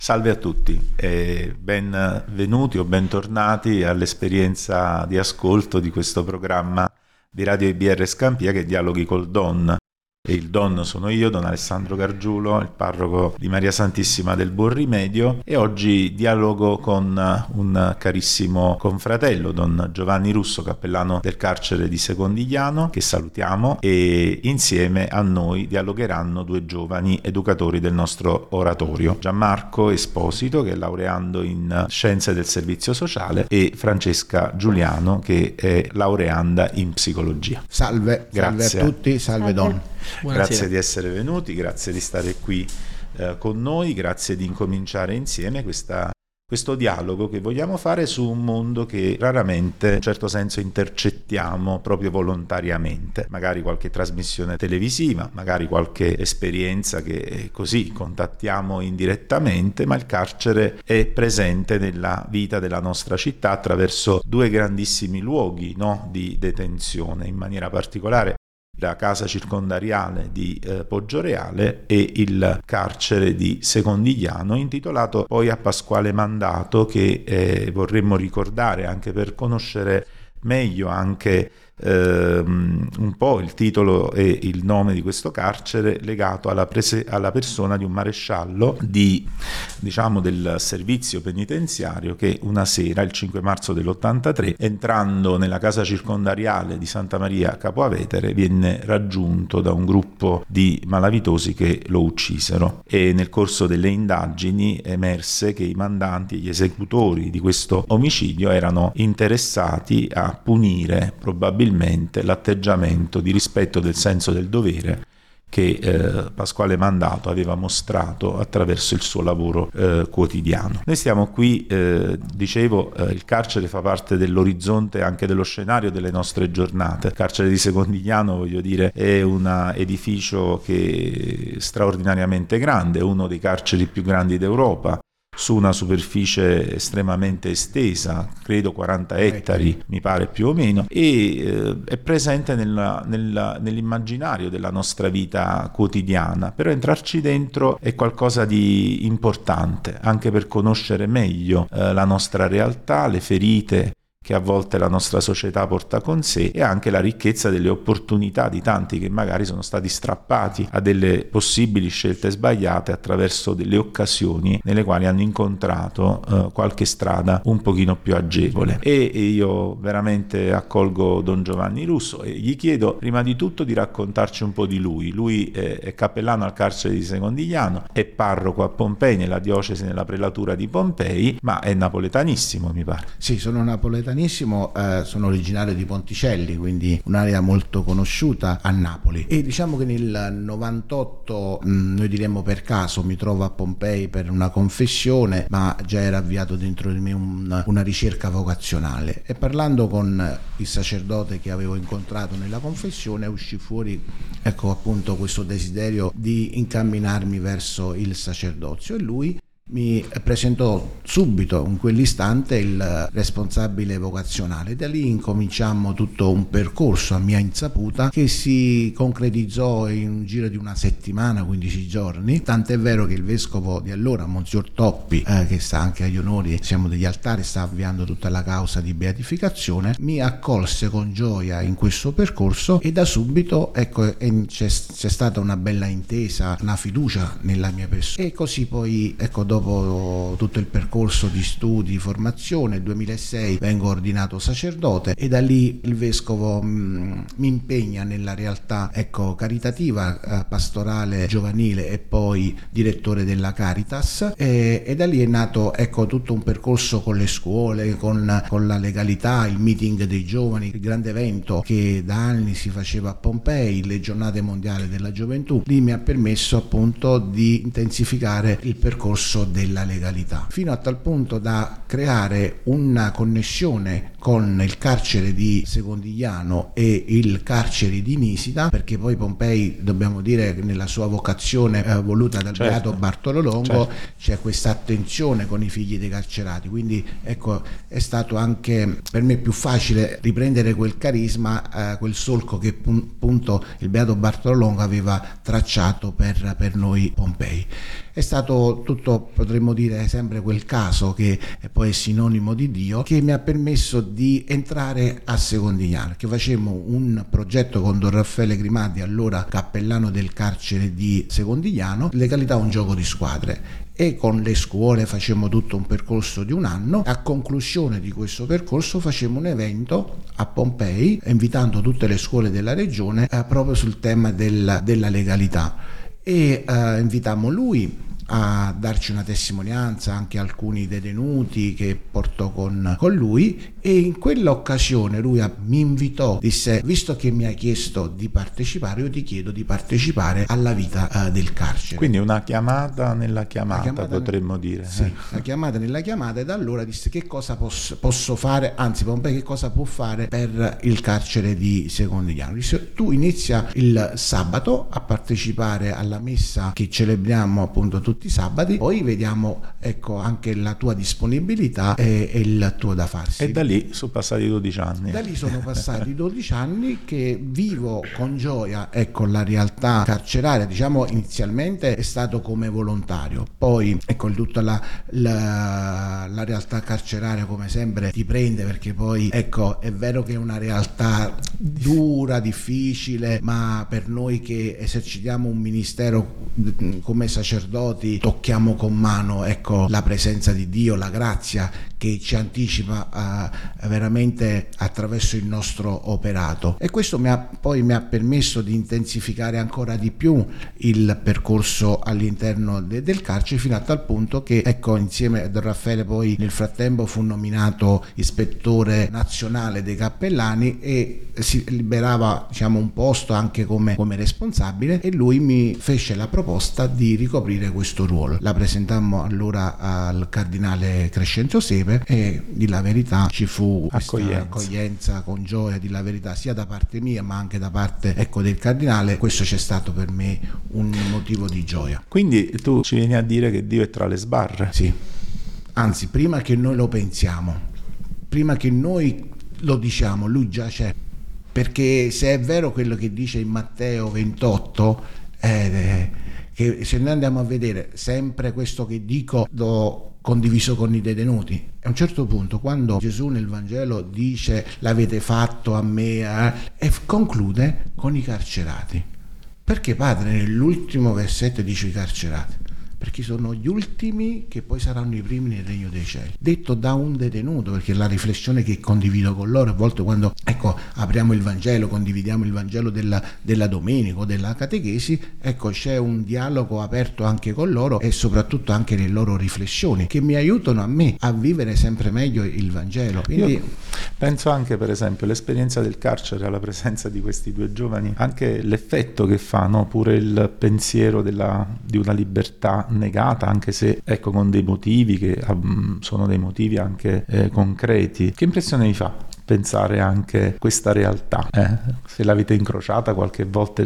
Salve a tutti e benvenuti o bentornati all'esperienza di ascolto di questo programma di Radio IBR Scampia che dialoghi col Don. E il Don sono io, Don Alessandro Gargiulo, il parroco di Maria Santissima del Buon Rimedio, e oggi dialogo con un carissimo confratello, Don Giovanni Russo, cappellano del carcere di Secondigliano, che salutiamo, e insieme a noi dialogheranno due giovani educatori del nostro oratorio, Gianmarco Esposito, che è laureando in Scienze del Servizio Sociale, e Francesca Giuliano, che è laureanda in Psicologia. Salve a tutti, salve Don. Buonasera. Grazie di essere venuti, grazie di stare qui con noi, grazie di incominciare insieme questo dialogo che vogliamo fare su un mondo che raramente, in un certo senso, intercettiamo proprio volontariamente. Magari qualche trasmissione televisiva, magari qualche esperienza che così contattiamo indirettamente, ma il carcere è presente nella vita della nostra città attraverso due grandissimi luoghi, no, di detenzione, in maniera particolare la casa circondariale di Poggioreale e il carcere di Secondigliano, intitolato poi a Pasquale Mandato, che vorremmo ricordare anche per conoscere meglio anche un po' il titolo e il nome di questo carcere, legato alla persona di un maresciallo del servizio penitenziario, che una sera, il 5 marzo dell'83, entrando nella casa circondariale di Santa Maria Capo Avetere, viene raggiunto da un gruppo di malavitosi che lo uccisero, e nel corso delle indagini emerse che i mandanti e gli esecutori di questo omicidio erano interessati a punire probabilmente l'atteggiamento di rispetto del senso del dovere che Pasquale Mandato aveva mostrato attraverso il suo lavoro quotidiano. Noi stiamo qui, il carcere fa parte dell'orizzonte, anche dello scenario delle nostre giornate. Il carcere di Secondigliano, voglio dire, è un edificio che è straordinariamente grande, è uno dei carceri più grandi d'Europa, su una superficie estremamente estesa, credo 40 ettari, mi pare più o meno, e è presente nell'immaginario della nostra vita quotidiana. Però entrarci dentro è qualcosa di importante, anche per conoscere meglio la nostra realtà, le ferite che a volte la nostra società porta con sé, e anche la ricchezza delle opportunità di tanti che magari sono stati strappati a delle possibili scelte sbagliate attraverso delle occasioni nelle quali hanno incontrato qualche strada un pochino più agevole. E io veramente accolgo Don Giovanni Russo e gli chiedo prima di tutto di raccontarci un po' di lui. Lui è cappellano al carcere di Secondigliano, è parroco a Pompei, nella diocesi, nella prelatura di Pompei, ma è napoletanissimo, mi pare. Sì, sono napoletanissimo, sono originario di Ponticelli, quindi un'area molto conosciuta a Napoli, e diciamo che nel 98, noi diremmo per caso, mi trovo a Pompei per una confessione, ma già era avviato dentro di me una ricerca vocazionale, e parlando con il sacerdote che avevo incontrato nella confessione uscì fuori, ecco, appunto questo desiderio di incamminarmi verso il sacerdozio, e lui mi presentò subito in quell'istante il responsabile vocazionale. Da lì incominciammo tutto un percorso a mia insaputa che si concretizzò in un giro di una settimana, 15 giorni, tant'è vero che il vescovo di allora, Monsignor Toppi, che sta anche agli onori, siamo degli altari, sta avviando tutta la causa di beatificazione, mi accolse con gioia in questo percorso, e da subito, ecco, c'è stata una bella intesa, una fiducia nella mia persona, e così poi, ecco, dopo tutto il percorso di studi, formazione, nel 2006 vengo ordinato sacerdote, e da lì il vescovo mi impegna nella realtà, ecco, caritativa, pastorale giovanile, e poi direttore della Caritas, e da lì è nato, ecco, tutto un percorso con le scuole, con la legalità, il meeting dei giovani, il grande evento che da anni si faceva a Pompei, le giornate mondiali della gioventù. Lì mi ha permesso appunto di intensificare il percorso della legalità, fino a tal punto da creare una connessione con il carcere di Secondigliano e il carcere di Nisida, perché poi Pompei, dobbiamo dire, nella sua vocazione voluta dal Beato Bartolo Longo, c'è questa attenzione con i figli dei carcerati, quindi ecco, è stato anche per me più facile riprendere quel carisma, quel solco che appunto il Beato Bartolo Longo aveva tracciato per noi Pompei. È stato tutto, potremmo dire, sempre quel caso che poi è sinonimo di Dio, che mi ha permesso di entrare a Secondignano, che facemmo un progetto con Don Raffaele Grimaldi, allora cappellano del carcere di Secondignano, legalità un gioco di squadre, e con le scuole facemmo tutto un percorso di un anno. A conclusione di questo percorso facemmo un evento a Pompei invitando tutte le scuole della regione proprio sul tema della legalità, e invitammo lui a darci una testimonianza, anche alcuni detenuti che portò con lui, e in quell'occasione lui mi invitò, disse: visto che mi hai chiesto di partecipare, io ti chiedo di partecipare alla vita del carcere. Quindi una chiamata nella chiamata, potremmo dire. Sì, la chiamata nella chiamata, e da allora disse: che cosa posso fare, anzi Pompei che cosa può fare per il carcere di Secondignano? Disse: tu inizia il sabato a partecipare alla messa che celebriamo appunto tutti i sabati, poi vediamo, ecco, anche la tua disponibilità e il tuo da farsi. E da lì sono passati 12 anni. Da lì sono passati 12 anni che vivo con gioia, ecco, la realtà carceraria. Diciamo, inizialmente è stato come volontario, poi ecco tutta la realtà carceraria, come sempre, ti prende, perché poi ecco, è vero che è una realtà dura, difficile, ma per noi che esercitiamo un ministero come sacerdoti tocchiamo con mano, ecco, la presenza di Dio, la grazia che ci anticipa veramente attraverso il nostro operato, e questo mi ha permesso di intensificare ancora di più il percorso all'interno del carcere, fino a tal punto che, ecco, insieme a Don Raffaele poi nel frattempo fu nominato ispettore nazionale dei cappellani e si liberava, diciamo, un posto anche come responsabile, e lui mi fece la proposta di ricoprire questo ruolo. La presentammo allora al cardinale Crescenzio Sepe, e di la verità ci fu accoglienza con gioia, di la verità, sia da parte mia ma anche da parte, ecco, del cardinale. Questo c'è stato per me un motivo di gioia. Quindi tu ci vieni a dire che Dio è tra le sbarre? Sì, anzi, prima che noi lo pensiamo, prima che noi lo diciamo, lui già c'è, perché se è vero quello che dice in Matteo 28, che se noi andiamo a vedere sempre questo che dico l'ho condiviso con i detenuti, a un certo punto, quando Gesù nel Vangelo dice l'avete fatto a me, e conclude con i carcerati. Perché Padre nell'ultimo versetto dice i carcerati? Perché sono gli ultimi che poi saranno i primi nel regno dei cieli. Detto da un detenuto, perché la riflessione che condivido con loro, a volte quando, ecco, apriamo il Vangelo, condividiamo il Vangelo della domenica o della catechesi, ecco, c'è un dialogo aperto anche con loro, e soprattutto anche le loro riflessioni, che mi aiutano a me a vivere sempre meglio il Vangelo. Quindi io penso anche, per esempio, l'esperienza del carcere alla presenza di questi due giovani, anche l'effetto che fa, no? Pure il pensiero di una libertà negata, anche se, ecco, con dei motivi che sono dei motivi anche concreti. Che impressione vi fa pensare anche questa realtà? Se l'avete incrociata qualche volta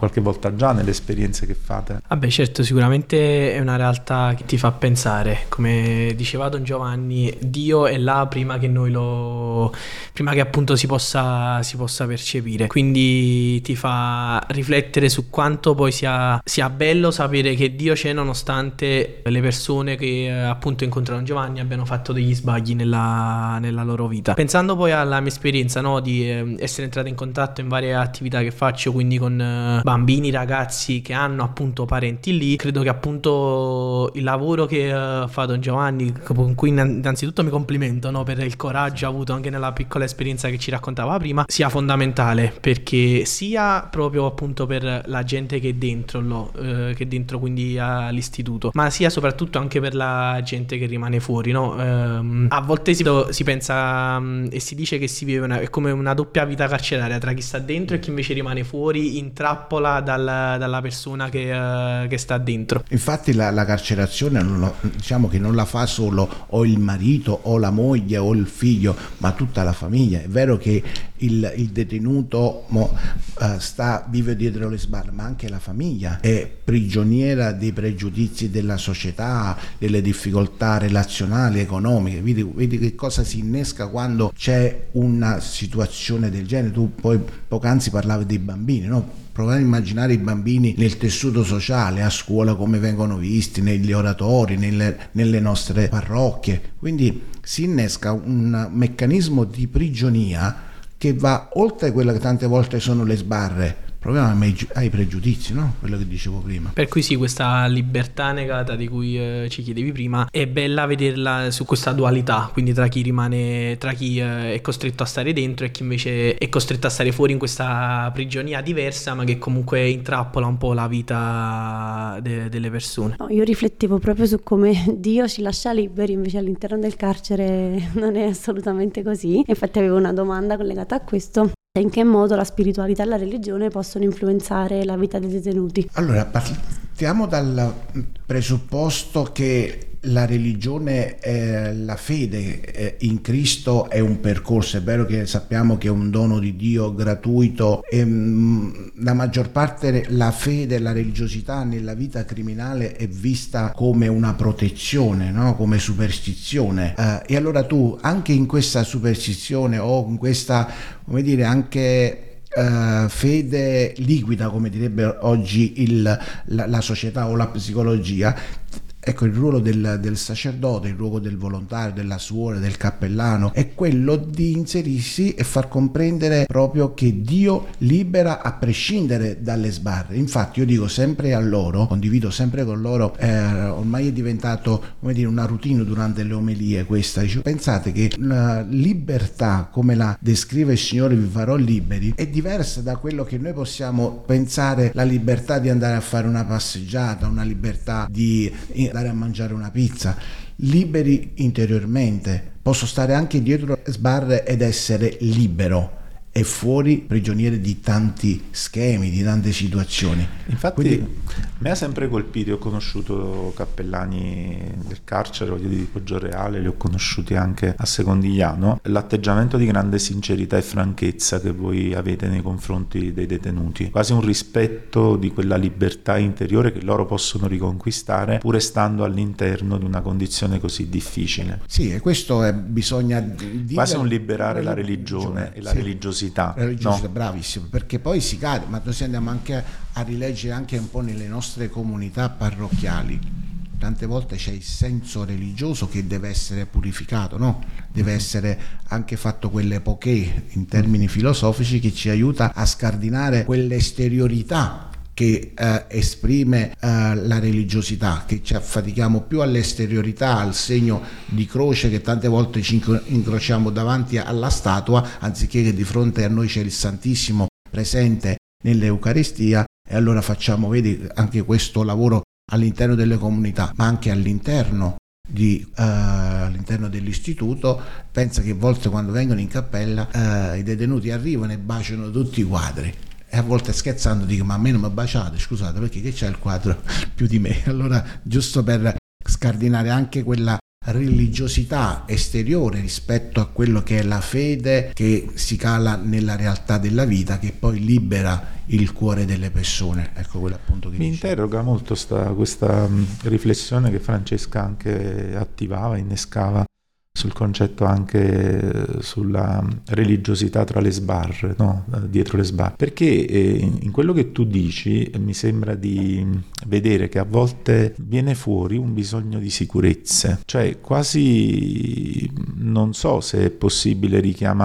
già nelle esperienze che fate? Vabbè, certo, sicuramente è una realtà che ti fa pensare. Come diceva Don Giovanni, Dio è là prima che noi prima che appunto si possa percepire, quindi ti fa riflettere su quanto poi sia bello sapere che Dio c'è, nonostante le persone che appunto incontrano Giovanni abbiano fatto degli sbagli nella loro vita. Pensando poi alla mia esperienza, no, di essere entrato in contatto in varie attività che faccio, quindi con bambini, ragazzi che hanno appunto parenti lì, credo che appunto il lavoro che fa Don Giovanni, con cui innanzitutto mi complimento, no, per il coraggio avuto anche nella piccola esperienza che ci raccontava prima, sia fondamentale, perché sia proprio appunto per la gente che è dentro quindi all'istituto, ma sia soprattutto anche per la gente che rimane fuori, no? A volte si pensa e si dice che si vive è come una doppia vita carceraria tra chi sta dentro e chi invece rimane fuori, in trappola dalla persona che sta dentro. Infatti la carcerazione diciamo che non la fa solo o il marito o la moglie o il figlio, ma tutta la famiglia. È vero che il detenuto vive dietro le sbarre, ma anche la famiglia è prigioniera dei pregiudizi della società, delle difficoltà relazionali, economiche. Vedi che cosa si innesca quando c'è vivere una situazione del genere. Tu poi poc'anzi parlavi dei bambini, no? Provare a immaginare i bambini nel tessuto sociale, a scuola come vengono visti, negli oratori, nelle nostre parrocchie. Quindi si innesca un meccanismo di prigionia che va oltre quello che tante volte sono le sbarre. Proviamo ai pregiudizi, no? Quello che dicevo prima. Per cui sì, questa libertà negata di cui ci chiedevi prima è bella vederla su questa dualità, quindi tra chi rimane, tra chi è costretto a stare dentro e chi invece è costretto a stare fuori in questa prigionia diversa, ma che comunque intrappola un po' la vita delle persone. No, io riflettevo proprio su come Dio ci lascia liberi, invece all'interno del carcere non è assolutamente così. Infatti avevo una domanda collegata a questo. In che modo la spiritualità e la religione possono influenzare la vita dei detenuti? Allora, partiamo dal presupposto che la religione, la fede in Cristo è un percorso. È vero che sappiamo che è un dono di Dio gratuito e la maggior parte la fede, la religiosità nella vita criminale è vista come una protezione, no? Come superstizione, e allora tu anche in questa superstizione o in questa, come dire, anche fede liquida, come direbbe oggi la società o la psicologia. Ecco, il ruolo del sacerdote, il ruolo del volontario, della suora, del cappellano è quello di inserirsi e far comprendere proprio che Dio libera a prescindere dalle sbarre. Infatti io dico sempre a loro, condivido sempre con loro, ormai è diventato, come dire, una routine durante le omelie questa. Dice, pensate che la libertà, come la descrive il Signore, vi farò liberi, è diversa da quello che noi possiamo pensare, la libertà di andare a fare una passeggiata, una libertà di andare a mangiare una pizza. Liberi interiormente, posso stare anche dietro sbarre ed essere libero e fuori prigioniere di tanti schemi, di tante situazioni. Infatti quindi mi ha sempre colpito, ho conosciuto cappellani del carcere, di Poggioreale, li ho conosciuti anche a Secondigliano, l'atteggiamento di grande sincerità e franchezza che voi avete nei confronti dei detenuti, quasi un rispetto di quella libertà interiore che loro possono riconquistare pur stando all'interno di una condizione così difficile. Sì, e questo bisogna dire, quasi un liberare la religione e la religiosità. Religiosità, no? Bravissimo, perché poi si cade, ma noi andiamo anche a rileggere anche un po' nelle nostre comunità parrocchiali. Tante volte c'è il senso religioso che deve essere purificato, no? Deve essere anche fatto quell'epoché in termini filosofici che ci aiuta a scardinare quell'esteriorità che esprime la religiosità, che ci affatichiamo più all'esteriorità, al segno di croce che tante volte ci incrociamo davanti alla statua, anziché che di fronte a noi c'è il Santissimo presente nell'Eucaristia. E allora facciamo, vedi, anche questo lavoro all'interno delle comunità, ma anche all'interno dell'istituto. Pensa che a volte quando vengono in cappella i detenuti arrivano e baciano tutti i quadri. E a volte scherzando dico, ma a me non mi baciate, scusate, perché che c'è il quadro più di me? Allora, giusto per scardinare anche quella religiosità esteriore rispetto a quello che è la fede che si cala nella realtà della vita, che poi libera il cuore delle persone. Ecco quello appunto che mi interroga molto questa riflessione che Francesca anche attivava, innescava sul concetto anche sulla religiosità tra le sbarre, no? Dietro le sbarre, perché in quello che tu dici mi sembra di vedere che a volte viene fuori un bisogno di sicurezze, cioè quasi non so se è possibile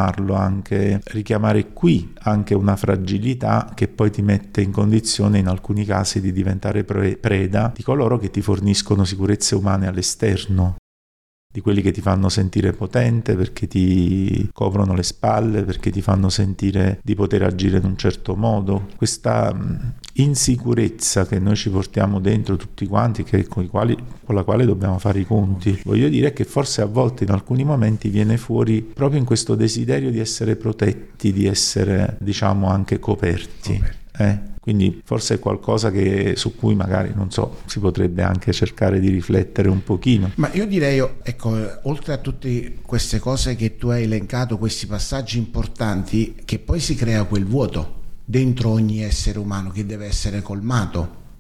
richiamare qui anche una fragilità che poi ti mette in condizione in alcuni casi di diventare preda di coloro che ti forniscono sicurezze umane all'esterno, di quelli che ti fanno sentire potente perché ti coprono le spalle, perché ti fanno sentire di poter agire in un certo modo. Questa insicurezza che noi ci portiamo dentro tutti quanti, con la quale dobbiamo fare i conti. Voglio dire che forse a volte in alcuni momenti viene fuori proprio in questo desiderio di essere protetti, di essere, diciamo, anche coperti. Quindi forse è qualcosa su cui magari, non so, si potrebbe anche cercare di riflettere un pochino. Ma io direi, ecco, oltre a tutte queste cose che tu hai elencato, questi passaggi importanti, che poi si crea quel vuoto dentro ogni essere umano che deve essere colmato.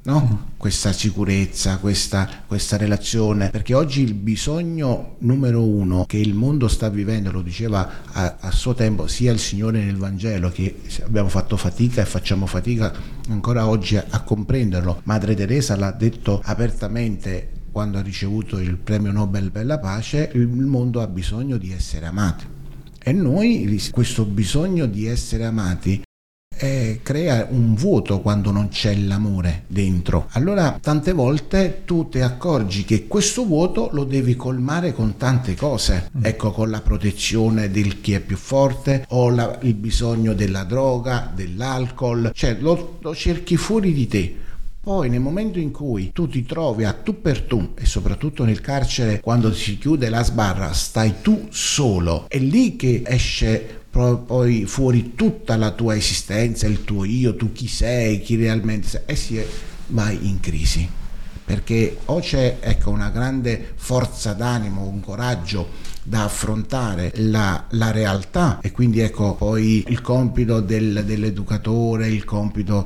no? Questa sicurezza, questa relazione, perché oggi il bisogno numero uno che il mondo sta vivendo, lo diceva a suo tempo sia il Signore nel Vangelo, che abbiamo fatto fatica e facciamo fatica ancora oggi a comprenderlo. Madre Teresa l'ha detto apertamente quando ha ricevuto il premio Nobel per la pace: il mondo ha bisogno di essere amati, e noi questo bisogno di essere amati crea un vuoto quando non c'è l'amore dentro. Allora tante volte tu ti accorgi che questo vuoto lo devi colmare con tante cose, ecco, con la protezione del chi è più forte, o il bisogno della droga, dell'alcol, cioè lo cerchi fuori di te. Poi nel momento in cui tu ti trovi a tu per tu, e soprattutto nel carcere quando si chiude la sbarra stai tu solo, è lì che esce poi fuori tutta la tua esistenza, il tuo io, tu chi sei, chi realmente sei, e vai in crisi, perché o c'è, ecco, una grande forza d'animo, un coraggio da affrontare la realtà, e quindi ecco poi il compito dell'educatore, il compito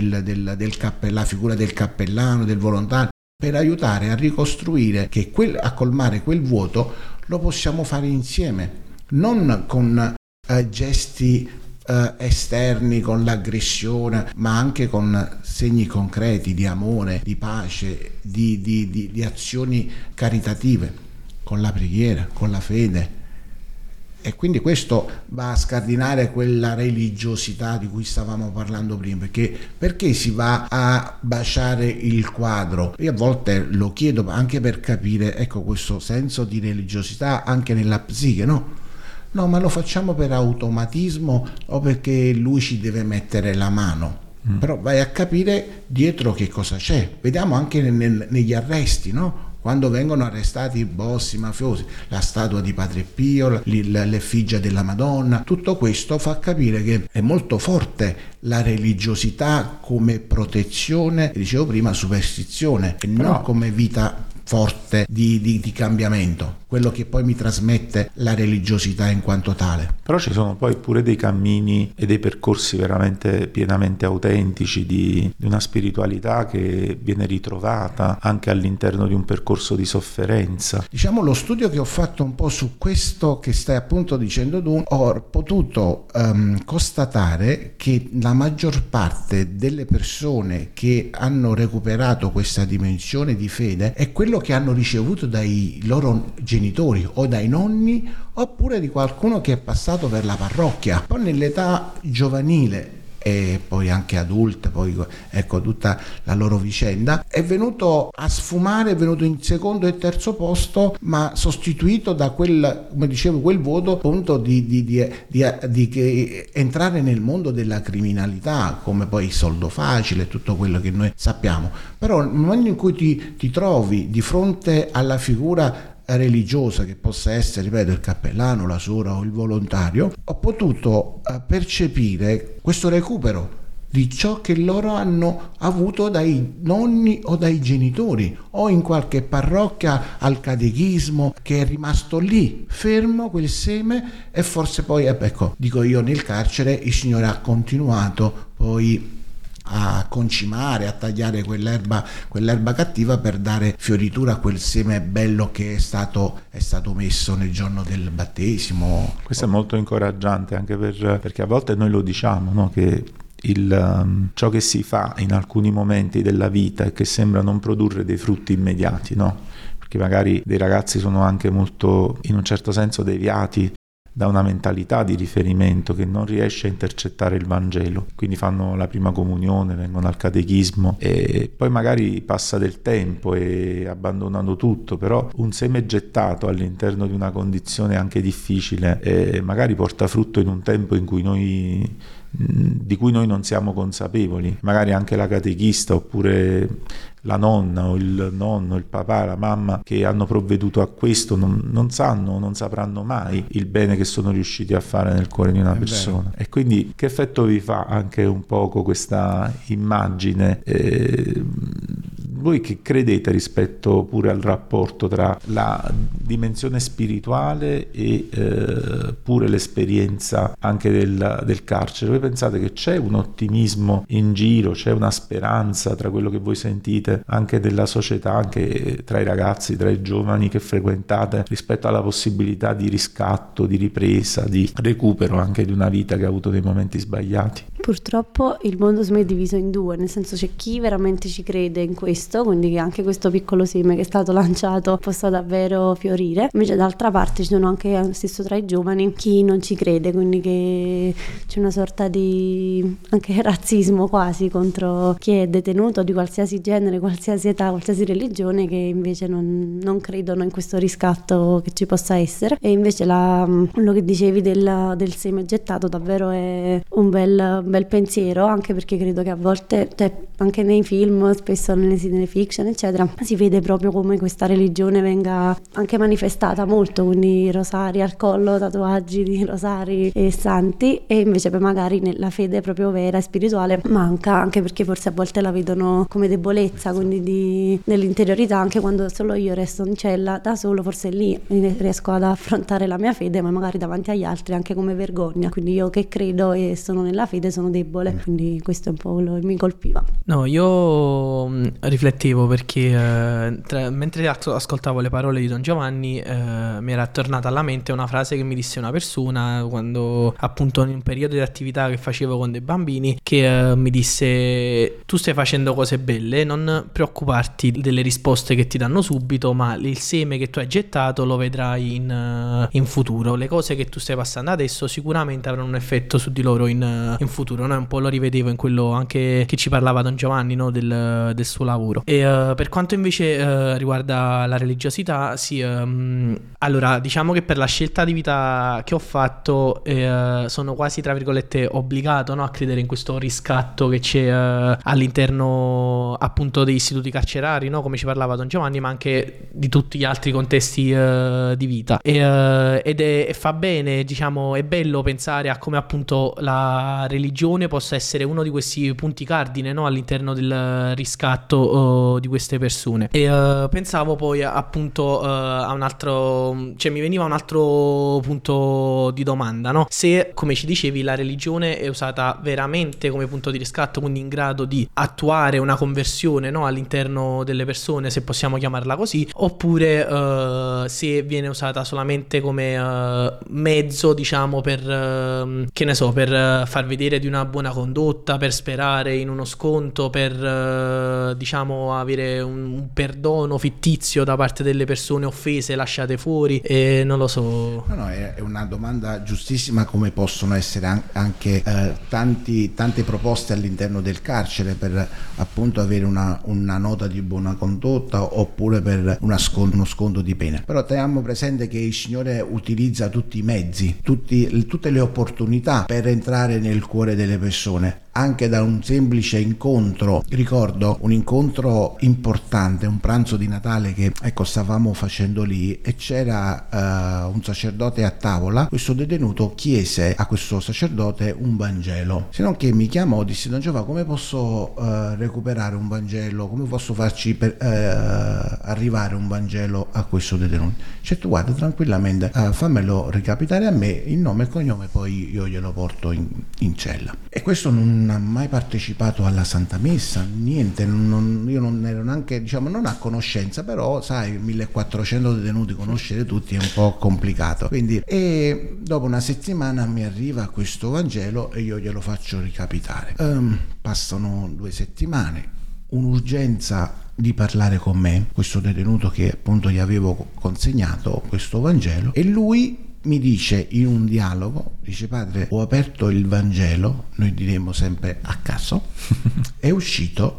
la figura del cappellano, del volontario, per aiutare a ricostruire che a colmare quel vuoto lo possiamo fare insieme, non con gesti esterni, con l'aggressione, ma anche con segni concreti di amore, di pace, di azioni caritative, con la preghiera, con la fede. E quindi questo va a scardinare quella religiosità di cui stavamo parlando prima, perché si va a baciare il quadro. Io a volte lo chiedo anche per capire, ecco, questo senso di religiosità anche nella psiche, no? No, ma lo facciamo per automatismo o perché lui ci deve mettere la mano. Però vai a capire dietro che cosa c'è. Vediamo anche negli arresti, no? Quando vengono arrestati i boss, i mafiosi, la statua di Padre Pio, l'effigie della Madonna, tutto questo fa capire che è molto forte la religiosità come protezione, dicevo prima, superstizione, e non come vita forte di cambiamento, quello che poi mi trasmette la religiosità in quanto tale. Però ci sono poi pure dei cammini e dei percorsi veramente pienamente autentici di una spiritualità che viene ritrovata anche all'interno di un percorso di sofferenza. Diciamo, lo studio che ho fatto un po' su questo che stai appunto dicendo tu, ho potuto constatare che la maggior parte delle persone che hanno recuperato questa dimensione di fede è quello che hanno ricevuto dai loro genitori o dai nonni, oppure di qualcuno che è passato per la parrocchia. Poi nell'età giovanile e poi anche adulte, poi ecco tutta la loro vicenda, è venuto a sfumare, è venuto in secondo e terzo posto, ma sostituito da quel, come dicevo, quel vuoto appunto di entrare nel mondo della criminalità, come poi il soldo facile, tutto quello che noi sappiamo. Però nel momento in cui ti trovi di fronte alla figura religiosa, che possa essere, ripeto, il cappellano, la suora o il volontario, ho potuto percepire questo recupero di ciò che loro hanno avuto dai nonni o dai genitori, o in qualche parrocchia al catechismo, che è rimasto lì fermo quel seme, e forse poi, ecco, dico io, nel carcere il Signore ha continuato poi a concimare, a tagliare quell'erba cattiva per dare fioritura a quel seme bello che è stato messo nel giorno del battesimo. Questo è molto incoraggiante, anche perché a volte noi lo diciamo, no? Che ciò che si fa in alcuni momenti della vita e che sembra non produrre dei frutti immediati, no? Perché magari dei ragazzi sono anche molto, in un certo senso, deviati da una mentalità di riferimento che non riesce a intercettare il Vangelo, quindi fanno la prima comunione, vengono al catechismo e poi magari passa del tempo e abbandonano tutto, però un seme gettato all'interno di una condizione anche difficile magari porta frutto in un tempo in cui di cui noi non siamo consapevoli. Magari anche la catechista oppure la nonna o il nonno, il papà, la mamma che hanno provveduto a questo non sapranno mai il bene che sono riusciti a fare nel cuore di una persona. E quindi che effetto vi fa anche un poco questa immagine Voi che credete rispetto pure al rapporto tra la dimensione spirituale e pure l'esperienza anche del carcere? Voi pensate che c'è un ottimismo in giro, c'è una speranza tra quello che voi sentite anche della società, anche tra i ragazzi, tra i giovani che frequentate, rispetto alla possibilità di riscatto, di ripresa, di recupero anche di una vita che ha avuto dei momenti sbagliati? Purtroppo il mondo è diviso in due, nel senso c'è chi veramente ci crede in questo, quindi che anche questo piccolo seme che è stato lanciato possa davvero fiorire, invece d'altra parte ci sono anche, stesso tra i giovani, chi non ci crede, quindi che c'è una sorta di anche razzismo quasi contro chi è detenuto di qualsiasi genere, qualsiasi età, qualsiasi religione, che invece non credono in questo riscatto che ci possa essere. E invece quello che dicevi del seme gettato davvero è un bel pensiero, anche perché credo che a volte, anche nei film, spesso nelle fiction eccetera, si vede proprio come questa religione venga anche manifestata molto, quindi rosari al collo, tatuaggi di rosari e santi, e invece poi magari nella fede proprio vera e spirituale manca, anche perché forse a volte la vedono come debolezza, quindi nell'interiorità, anche quando solo io resto in cella da solo, forse lì riesco ad affrontare la mia fede, ma magari davanti agli altri anche come vergogna, quindi io che credo e sono nella fede sono debole, quindi questo è un po' quello che mi colpiva. No, io riflettevo perché mentre ascoltavo le parole di Don Giovanni mi era tornata alla mente una frase che mi disse una persona quando appunto in un periodo di attività che facevo con dei bambini, che mi disse: tu stai facendo cose belle, non preoccuparti delle risposte che ti danno subito, ma il seme che tu hai gettato lo vedrai in futuro, le cose che tu stai passando adesso sicuramente avranno un effetto su di loro in futuro. No? Un po' lo rivedevo in quello anche che ci parlava Don Giovanni, no? del suo lavoro. E per quanto invece riguarda la religiosità, sì, allora diciamo che per la scelta di vita che ho fatto sono quasi tra virgolette obbligato, no? A credere in questo riscatto che c'è all'interno appunto degli istituti carcerari, no? Come ci parlava Don Giovanni, ma anche di tutti gli altri contesti di vita, ed fa bene, diciamo, è bello pensare a come appunto la religione possa essere uno di questi punti cardine, no? All'interno del riscatto di queste persone. E pensavo poi appunto a un altro, cioè mi veniva un altro punto di domanda, no? Se, come ci dicevi, la religione è usata veramente come punto di riscatto, quindi in grado di attuare una conversione, no? All'interno delle persone, se possiamo chiamarla così, oppure se viene usata solamente come mezzo, diciamo, per che ne so, per far vedere di una buona condotta, per sperare in uno sconto, per diciamo avere un perdono fittizio da parte delle persone offese, lasciate fuori, e non lo so. No, è una domanda giustissima, come possono essere anche tante proposte all'interno del carcere per appunto avere una nota di buona condotta, oppure per uno sconto di pena. Però teniamo presente che il Signore utilizza tutti i mezzi, tutte le opportunità per entrare nel cuore delle persone, anche da un semplice incontro. Ricordo un incontro importante, un pranzo di Natale che stavamo facendo lì, e c'era un sacerdote a tavola. Questo detenuto chiese a questo sacerdote un Vangelo, se non che mi chiamò, disse: Don Giovanni, come posso recuperare un Vangelo, come posso farci arrivare un Vangelo a questo detenuto? Certo, guarda, tranquillamente, fammelo recapitare a me, il nome e cognome, poi io glielo porto in cella. E questo non ha mai partecipato alla Santa Messa, niente, io non ero neanche, diciamo, non a conoscenza, però sai, 1400 detenuti, conoscere tutti è un po' complicato. Quindi, e dopo una settimana mi arriva questo Vangelo e io glielo faccio recapitare. Passano 2 settimane, un'urgenza di parlare con me, questo detenuto che appunto gli avevo consegnato questo Vangelo, e lui mi dice in un dialogo, dice: padre, ho aperto il Vangelo, noi diremo sempre a caso, è uscito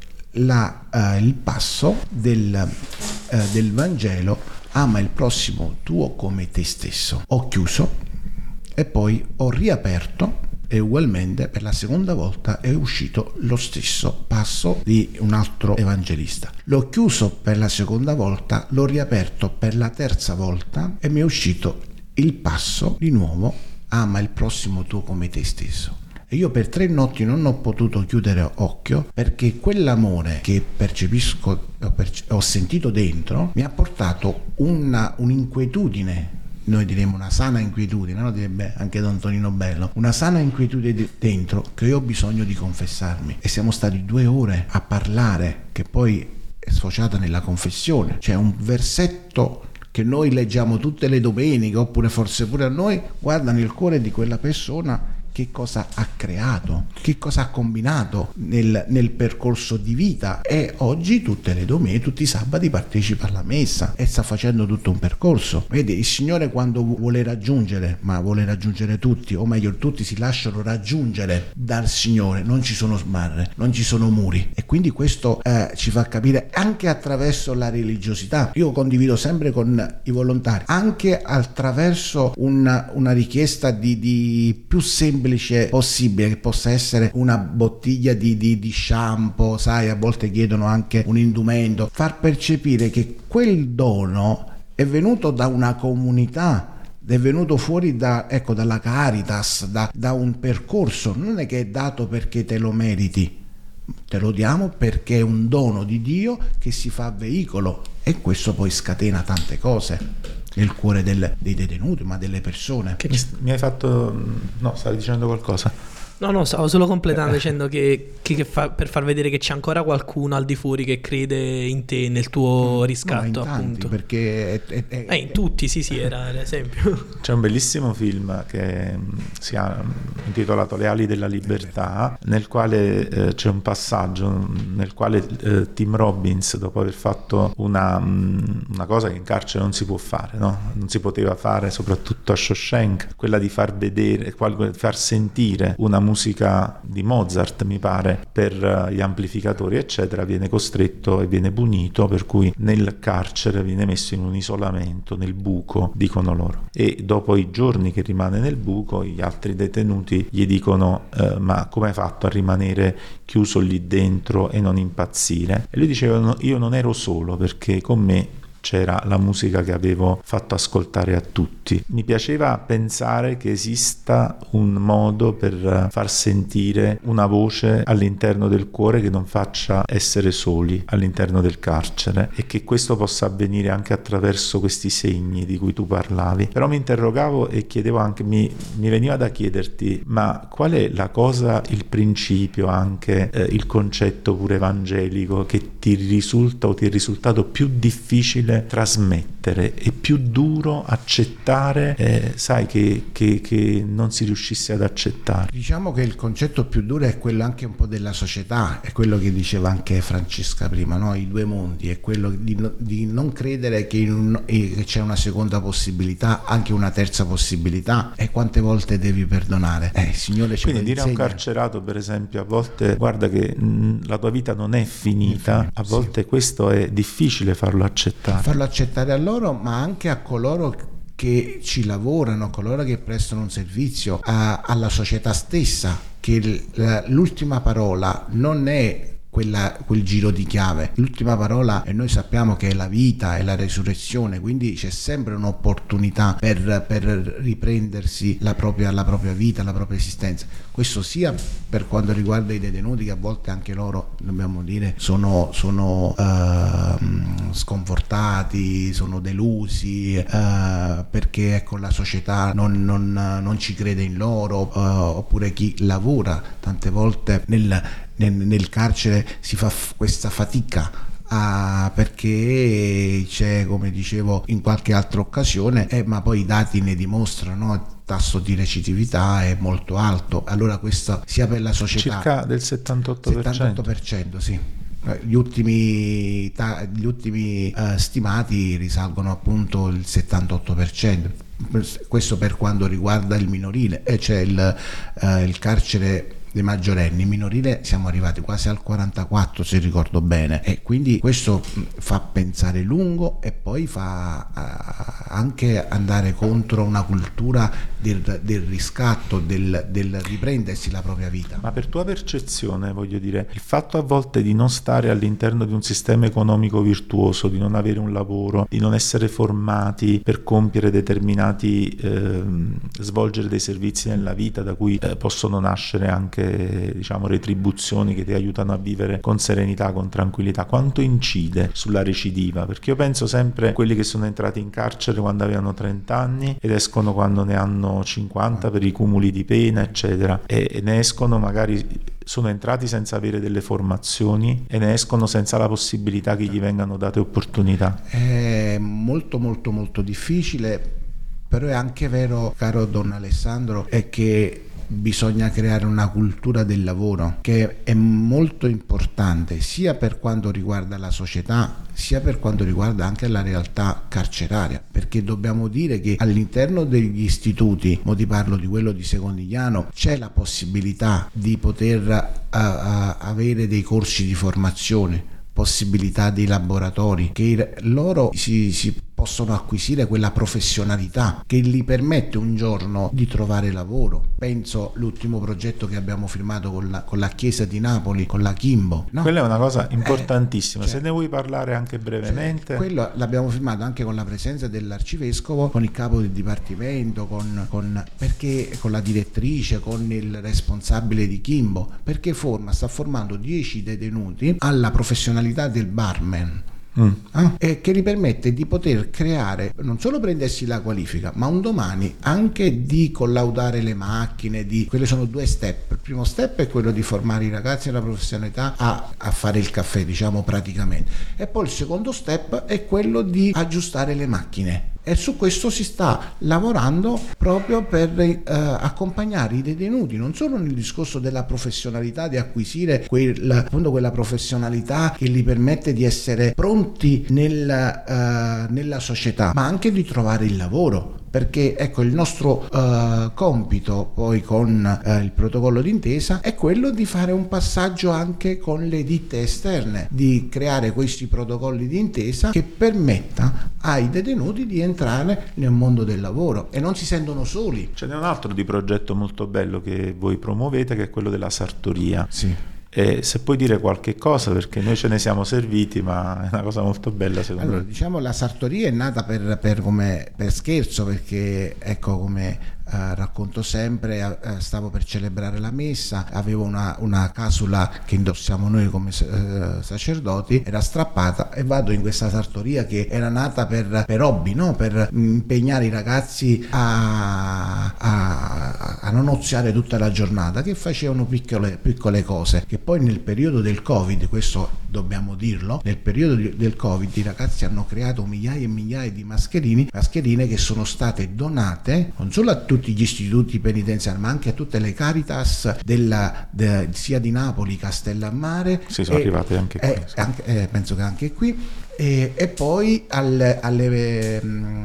il passo del Vangelo: ama il prossimo tuo come te stesso. Ho chiuso e poi ho riaperto, e ugualmente per la seconda volta è uscito lo stesso passo di un altro evangelista. L'ho chiuso per la seconda volta, l'ho riaperto per la terza volta e mi è uscito il passo di nuovo: ama il prossimo tuo come te stesso. e io per 3 notti non ho potuto chiudere occhio, perché quell'amore che percepisco, ho sentito dentro, mi ha portato un'inquietudine. Noi diremmo una sana inquietudine, no? Direbbe anche Don Tonino Bello, una sana inquietudine dentro, che io ho bisogno di confessarmi. E siamo stati 2 ore a parlare, che poi è sfociata nella confessione. C'è un versetto che noi leggiamo tutte le domeniche, oppure forse pure a noi, guarda nel cuore di quella persona che cosa ha creato, che cosa ha combinato nel percorso di vita, e oggi tutte le domeniche, tutti i sabati partecipa alla messa e sta facendo tutto un percorso. Vedi, il Signore quando vuole raggiungere, ma vuole raggiungere tutti, o meglio tutti si lasciano raggiungere dal Signore, non ci sono sbarre, non ci sono muri, e quindi questo ci fa capire anche attraverso la religiosità. Io condivido sempre con i volontari, anche attraverso una richiesta di più semplice possibile, che possa essere una bottiglia di shampoo, sai, a volte chiedono anche un indumento, far percepire che quel dono è venuto da una comunità, è venuto fuori dalla Caritas, da un percorso, non è che è dato perché te lo meriti, te lo diamo perché è un dono di Dio che si fa veicolo, e questo poi scatena tante cose nel cuore dei detenuti, ma delle persone. Che mi hai fatto... No, stavi dicendo qualcosa? No, stavo solo completando dicendo che per far vedere che c'è ancora qualcuno al di fuori che crede in te, nel tuo riscatto, in tanti, appunto. Perché in tutti, sì, era l'esempio. C'è un bellissimo film che si è intitolato Le ali della libertà, nel quale c'è un passaggio nel quale Tim Robbins, dopo aver fatto una cosa che in carcere non si può fare, no? Non si poteva fare, soprattutto a Shawshank, quella di far vedere, far sentire una musica di Mozart, mi pare, per gli amplificatori eccetera, viene costretto e viene punito, per cui nel carcere viene messo in un isolamento, nel buco, dicono loro, e dopo i giorni che rimane nel buco gli altri detenuti gli dicono ma come hai fatto a rimanere chiuso lì dentro e non impazzire? E lui diceva io non ero solo, perché con me c'era la musica che avevo fatto ascoltare a tutti. Mi piaceva pensare che esista un modo per far sentire una voce all'interno del cuore che non faccia essere soli all'interno del carcere, e che questo possa avvenire anche attraverso questi segni di cui tu parlavi. Però mi interrogavo e chiedevo anche, mi veniva da chiederti, ma qual è la cosa, il principio, anche il concetto pure evangelico che ti risulta o ti è risultato più difficile trasmettere e più duro accettare, sai, che non si riuscisse ad accettare? Diciamo che il concetto più duro è quello anche un po' della società, è quello che diceva anche Francesca prima, no? I 2 mondi, è quello di non credere che c'è una seconda possibilità, anche una terza possibilità, e quante volte devi perdonare. Signore, ce quindi dire a un carcerato, per esempio, a volte guarda che la tua vita non è finita, a volte sì. Questo è difficile farlo accettare a loro, ma anche a coloro che ci lavorano, coloro che prestano un servizio alla società stessa, che l'ultima parola non è quel giro di chiave, l'ultima parola, e noi sappiamo che è la vita e la resurrezione, quindi c'è sempre un'opportunità per riprendersi la propria vita, la propria esistenza. Questo sia per quanto riguarda i detenuti, che a volte anche loro, dobbiamo dire, sono sconfortati, sono delusi, perché ecco, la società non ci crede in loro, oppure chi lavora tante volte nel carcere si fa questa fatica perché c'è, come dicevo in qualche altra occasione, ma poi i dati ne dimostrano, il tasso di recidività è molto alto. Allora questo sia per la società, circa del 78%, sì. Gli ultimi stimati risalgono appunto il 78%. Questo per quanto riguarda il minorile, e c'è il carcere dei maggiorenni, minorile siamo arrivati quasi al 44 se ricordo bene, e quindi questo fa pensare lungo e poi fa anche andare contro una cultura del riscatto, del riprendersi la propria vita. Ma per tua percezione, voglio dire, il fatto a volte di non stare all'interno di un sistema economico virtuoso, di non avere un lavoro, di non essere formati per compiere determinati svolgere dei servizi nella vita da cui possono nascere anche, diciamo, retribuzioni che ti aiutano a vivere con serenità, con tranquillità, quanto incide sulla recidiva? Perché io penso sempre a quelli che sono entrati in carcere quando avevano 30 anni ed escono quando ne hanno 50 per i cumuli di pena, eccetera, e ne escono, magari sono entrati senza avere delle formazioni e ne escono senza la possibilità che gli vengano date opportunità. È molto molto molto difficile, però è anche vero, caro Don Alessandro, è che bisogna creare una cultura del lavoro che è molto importante sia per quanto riguarda la società sia per quanto riguarda anche la realtà carceraria, perché dobbiamo dire che all'interno degli istituti, mo ti parlo di quello di Secondigliano, c'è la possibilità di poter avere dei corsi di formazione, possibilità di laboratori che loro si possono acquisire quella professionalità che gli permette un giorno di trovare lavoro. Penso all'ultimo progetto che abbiamo firmato con la Chiesa di Napoli, con la Kimbo, no? Quella è una cosa importantissima, se ne vuoi parlare anche brevemente. Quello l'abbiamo firmato anche con la presenza dell'arcivescovo, con il capo del dipartimento, perché con la direttrice, con il responsabile di Kimbo, perché sta formando 10 detenuti alla professionalità del barman. E che gli permette di poter creare, non solo prendersi la qualifica, ma un domani anche di collaudare le macchine. Quelle sono 2 step. Il primo step è quello di formare i ragazzi nella professionalità a fare il caffè, diciamo, praticamente, e poi il secondo step è quello di aggiustare le macchine. E su questo si sta lavorando proprio per accompagnare i detenuti non solo nel discorso della professionalità, di acquisire quella professionalità che gli permette di essere pronti nella società, ma anche di trovare il lavoro. Perché ecco, il nostro compito poi con il protocollo d'intesa è quello di fare un passaggio anche con le ditte esterne, di creare questi protocolli d'intesa che permetta ai detenuti di entrare nel mondo del lavoro e non si sentono soli. Ce n'è un altro di progetto molto bello che voi promuovete, che è quello della sartoria. Sì. Se puoi dire qualche cosa, perché noi ce ne siamo serviti, ma è una cosa molto bella secondo me. Allora, diciamo, la sartoria è nata per scherzo, perché ecco, come racconto sempre, stavo per celebrare la messa, avevo una casula che indossiamo noi come sacerdoti, era strappata, e vado in questa sartoria che era nata per hobby, no? Per impegnare i ragazzi a non oziare tutta la giornata, che facevano piccole cose, che poi nel periodo del Covid, questo dobbiamo dirlo, nel periodo del Covid i ragazzi hanno creato migliaia e migliaia di mascherine che sono state donate non solo a tutti gli istituti penitenziari, ma anche a tutte le Caritas sia di Napoli, Castellammare. Sì, sono arrivate anche qui. Penso che anche qui. E poi alle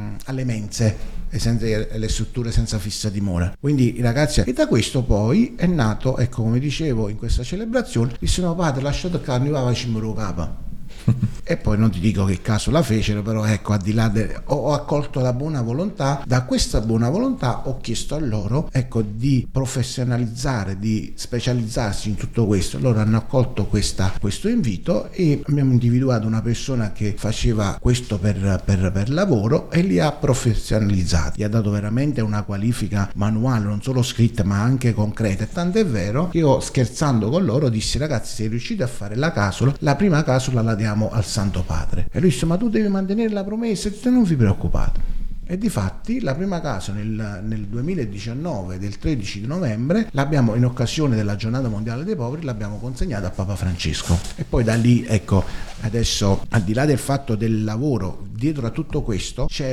mense, le strutture senza fissa dimora. Quindi i ragazzi, e da questo poi è nato, ecco, come dicevo in questa celebrazione, dissero: padre, lasciate che arrivava Cimuro Capa. E poi non ti dico che caso la fecero, però ecco, al di là ho accolto la buona volontà. Da questa buona volontà ho chiesto a loro, ecco, di professionalizzare, di specializzarsi in tutto questo. Loro hanno accolto questo invito e abbiamo individuato una persona che faceva questo per lavoro e li ha professionalizzati. Gli ha dato veramente una qualifica manuale, non solo scritta ma anche concreta, e tant'è vero che io, scherzando con loro, dissi: ragazzi, se riuscite a fare la casula, la prima casula la diamo al Santo Padre. E lui disse: ma tu devi mantenere la promessa. E non vi preoccupate. E difatti la prima casa nel 2019, del 13 di novembre, l'abbiamo, in occasione della giornata mondiale dei poveri, l'abbiamo consegnata a Papa Francesco. E poi da lì, ecco, adesso, al di là del fatto del lavoro, dietro a tutto questo c'è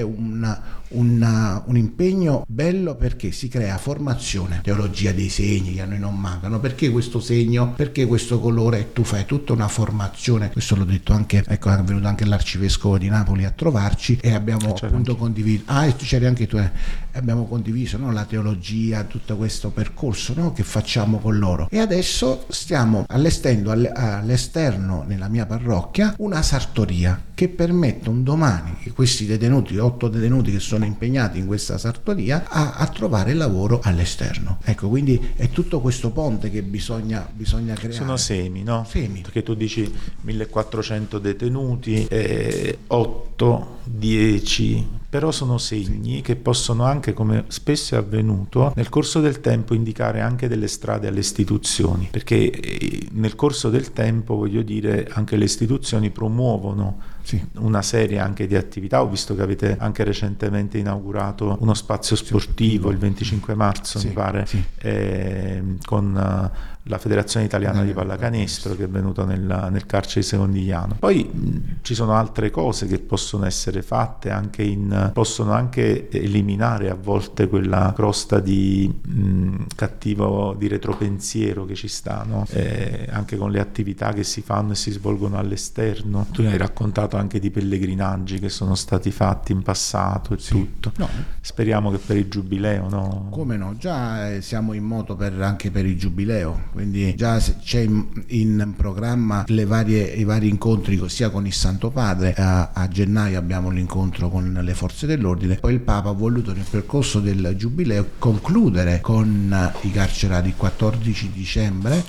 un impegno bello, perché si crea formazione, teologia dei segni che a noi non mancano, perché questo segno, perché questo colore, e tu fai tutta una formazione. Questo l'ho detto anche, ecco, è venuto anche l'arcivescovo di Napoli a trovarci e abbiamo appunto condiviso, e tu c'eri anche tu, abbiamo condiviso, no, la teologia, tutto questo percorso, no, che facciamo con loro. E adesso stiamo allestendo all'esterno, nella mia parrocchia, una sartoria che permette un domani questi detenuti, 8 detenuti che sono impegnati in questa sartoria, a trovare lavoro all'esterno. Ecco, quindi è tutto questo ponte che bisogna creare. Sono semi, no? Semi. Perché tu dici 1400 detenuti, 8, 10, però sono segni che possono anche, come spesso è avvenuto, nel corso del tempo indicare anche delle strade alle istituzioni, perché nel corso del tempo, voglio dire, anche le istituzioni promuovono una serie anche di attività. Ho visto che avete anche recentemente inaugurato uno spazio sportivo il 25 marzo, mi pare, con la Federazione Italiana di Pallacanestro, che è venuta nel carcere di Secondigliano. Poi ci sono altre cose che possono essere fatte possono anche eliminare a volte quella crosta di cattivo di retropensiero che ci sta, no? Anche con le attività che si fanno e si svolgono all'esterno. Tu mi hai raccontato anche di pellegrinaggi che sono stati fatti in passato e tutto. No. Speriamo che per il giubileo, no? Come no, già siamo in moto anche per il giubileo, quindi già c'è in programma i vari incontri sia con il Santo Padre, a gennaio abbiamo l'incontro con le forze dell'ordine, poi il Papa ha voluto nel percorso del giubileo concludere con i carcerati il 14 dicembre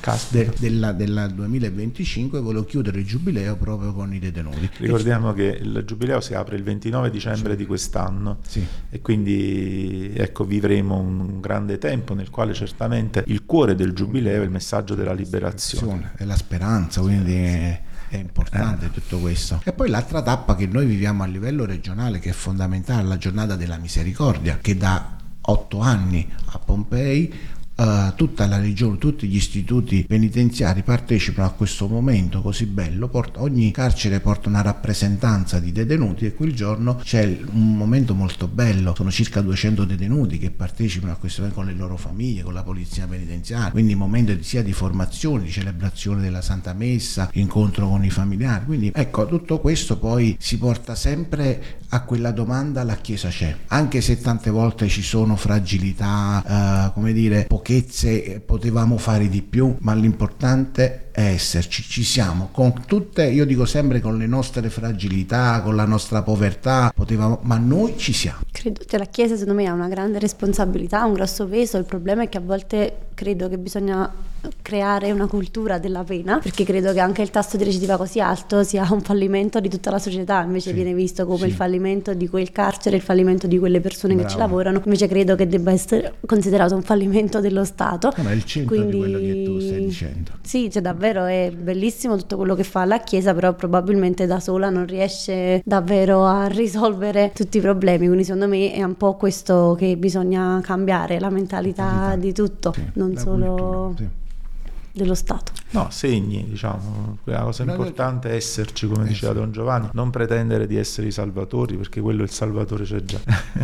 del 2025, volevo chiudere il giubileo proprio con i detenuti. Ricordiamo che il giubileo si apre il 29 dicembre di quest'anno, e quindi ecco, vivremo un grande tempo nel quale certamente il cuore del giubileo è il messaggio della liberazione e la speranza, quindi è importante tutto questo. E poi l'altra tappa che noi viviamo a livello regionale, che è fondamentale, la giornata della misericordia, che da 8 anni a Pompei tutta la regione, tutti gli istituti penitenziari partecipano a questo momento così bello. Ogni carcere porta una rappresentanza di detenuti, e quel giorno c'è un momento molto bello, sono circa 200 detenuti che partecipano a questo evento con le loro famiglie, con la polizia penitenziaria, quindi momento sia di formazione, di celebrazione della Santa Messa, incontro con i familiari. Quindi ecco, tutto questo poi si porta sempre a quella domanda: la Chiesa c'è? Anche se tante volte ci sono fragilità, pochezze, potevamo fare di più, ma l'importante è esserci, ci siamo, con tutte, io dico sempre, con le nostre fragilità, con la nostra povertà, ma noi ci siamo. Credo che la Chiesa, secondo me, ha una grande responsabilità, un grosso peso. Il problema è che a volte credo che bisogna creare una cultura della pena, perché credo che anche il tasso di recidiva così alto sia un fallimento di tutta la società, invece viene visto come il fallimento di quel carcere, il fallimento di quelle persone che ci lavorano. Invece credo che debba essere considerato un fallimento dello Stato. Ma è il centro di quello che tu stai dicendo. Sì, cioè davvero è bellissimo tutto quello che fa la Chiesa, però probabilmente da sola non riesce davvero a risolvere tutti i problemi, quindi secondo me è un po' questo che bisogna cambiare, la mentalità di tutto, non solo dello Stato. No, segni, diciamo, la cosa importante è esserci, come diceva Don Giovanni, non pretendere di essere i salvatori, perché quello il Salvatore c'è già.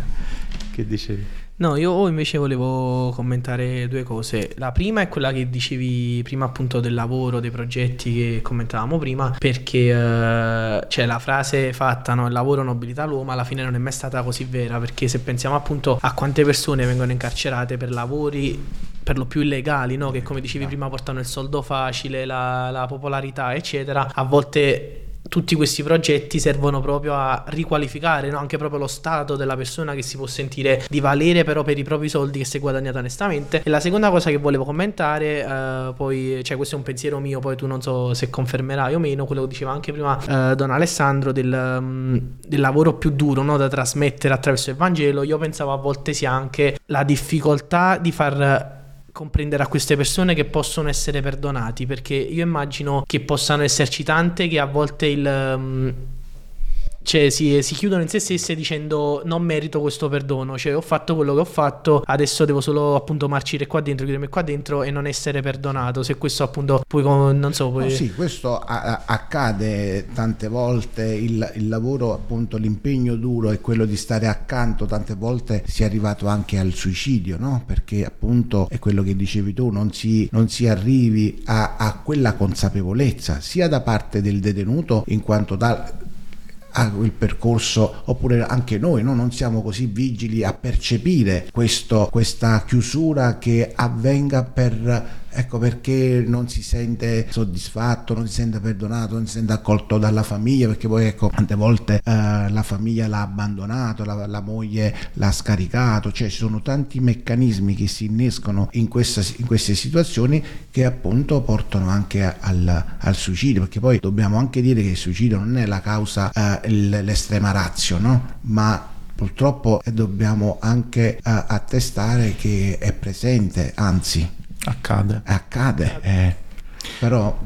Che dicevi? No, io invece volevo commentare due cose. La prima è quella che dicevi prima, appunto, del lavoro, dei progetti che commentavamo prima, perché c'è la frase fatta, no? Il lavoro nobilita l'uomo, alla fine non è mai stata così vera, perché se pensiamo appunto a quante persone vengono incarcerate per lavori per lo più illegali, no? Che, come dicevi prima, portano il soldo facile, la popolarità, eccetera. A volte tutti questi progetti servono proprio a riqualificare, no? Anche proprio lo stato della persona, che si può sentire di valere però per i propri soldi che si è guadagnata onestamente. E la seconda cosa che volevo commentare, poi, cioè, questo è un pensiero mio, poi tu non so se confermerai o meno quello che diceva anche prima Don Alessandro del lavoro più duro, no? Da trasmettere attraverso il Vangelo. Io pensavo a volte sia anche la difficoltà di far comprendere a queste persone che possono essere perdonati, perché io immagino che possano esserci tante che a volte cioè si chiudono in se stesse dicendo non merito questo perdono, cioè ho fatto quello che ho fatto, adesso devo solo appunto marcire qua dentro, chiudermi qua dentro e non essere perdonato. Se questo appunto poi non so poi... Sì, questo accade tante volte, il lavoro appunto, l'impegno duro è quello di stare accanto, tante volte si è arrivato anche al suicidio, no? Perché appunto è quello che dicevi tu, non si arrivi a quella consapevolezza sia da parte del detenuto in quanto a quel percorso, oppure anche noi, no? Non siamo così vigili a percepire questa chiusura che avvenga perché non si sente soddisfatto, non si sente perdonato, non si sente accolto dalla famiglia, perché poi tante volte la famiglia l'ha abbandonato, la moglie l'ha scaricato, cioè ci sono tanti meccanismi che si innescono in queste situazioni che appunto portano anche al suicidio, perché poi dobbiamo anche dire che il suicidio non è la causa, l'estrema ratio, no? Ma purtroppo dobbiamo anche attestare che è presente, anzi accade, però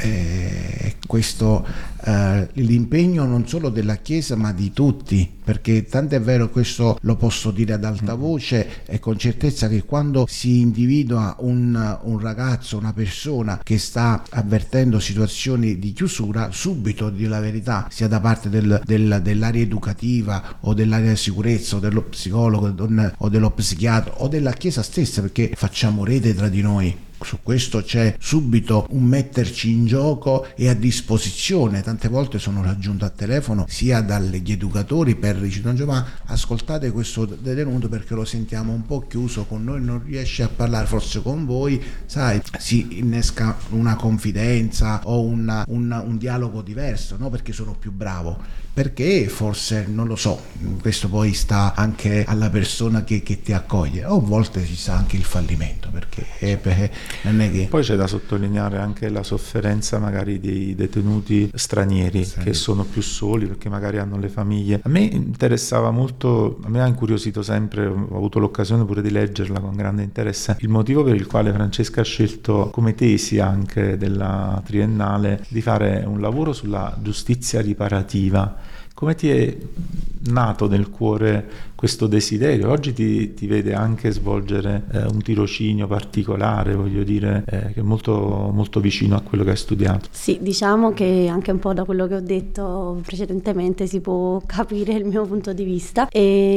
questo l'impegno non solo della Chiesa ma di tutti, perché tanto è vero, questo lo posso dire ad alta voce e con certezza, che quando si individua un ragazzo, una persona che sta avvertendo situazioni di chiusura, subito, di la verità, sia da parte dell'area educativa o dell'area di sicurezza o dello psicologo o dello psichiatra o della Chiesa stessa, perché facciamo rete tra di noi. Su questo c'è subito un metterci in gioco e a disposizione. Tante volte sono raggiunto a telefono sia dagli educatori per dire: Don Giovanni, ascoltate questo detenuto perché lo sentiamo un po' chiuso con noi, non riesce a parlare, forse con voi, sai, si innesca una confidenza o un dialogo diverso, no? Perché sono più bravo, perché forse, non lo so, questo poi sta anche alla persona che ti accoglie, o a volte ci sta anche il fallimento, perché non è che... Poi c'è da sottolineare anche la sofferenza magari dei detenuti stranieri, sì, che sono più soli perché magari hanno le famiglie. A me interessava molto, a me ha incuriosito sempre, ho avuto l'occasione pure di leggerla con grande interesse, il motivo per il quale Francesca ha scelto come tesi anche della triennale di fare un lavoro sulla giustizia riparativa. Come ti è nato nel cuore questo desiderio? Oggi ti vede anche svolgere un tirocinio particolare, voglio dire, che è molto, molto vicino a quello che hai studiato. Sì, diciamo che anche un po' da quello che ho detto precedentemente si può capire il mio punto di vista,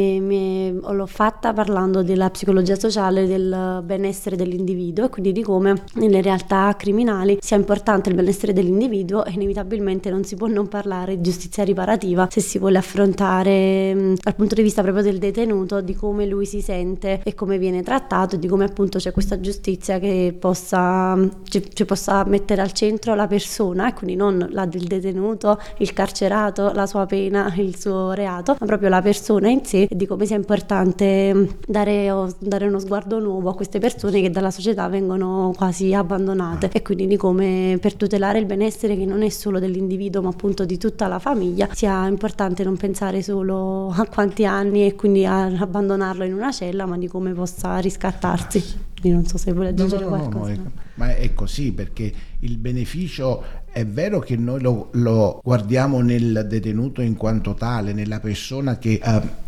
e l'ho fatta parlando della psicologia sociale, del benessere dell'individuo e quindi di come nelle realtà criminali sia importante il benessere dell'individuo, e inevitabilmente non si può non parlare di giustizia riparativa se si vuole affrontare dal punto di vista proprio del detenuto, di come lui si sente e come viene trattato, e di come appunto c'è questa giustizia che possa mettere al centro la persona, e quindi non la del detenuto, il carcerato, la sua pena, il suo reato, ma proprio la persona in sé, e di come sia importante dare uno sguardo nuovo a queste persone che dalla società vengono quasi abbandonate, e quindi di come per tutelare il benessere che non è solo dell'individuo ma appunto di tutta la famiglia sia importante non pensare solo a quanti anni e quindi a abbandonarlo in una cella, ma di come possa riscattarsi. Quindi non so se vuole aggiungere qualcosa. Ma è così, perché il beneficio è vero che noi lo guardiamo nel detenuto in quanto tale, nella persona che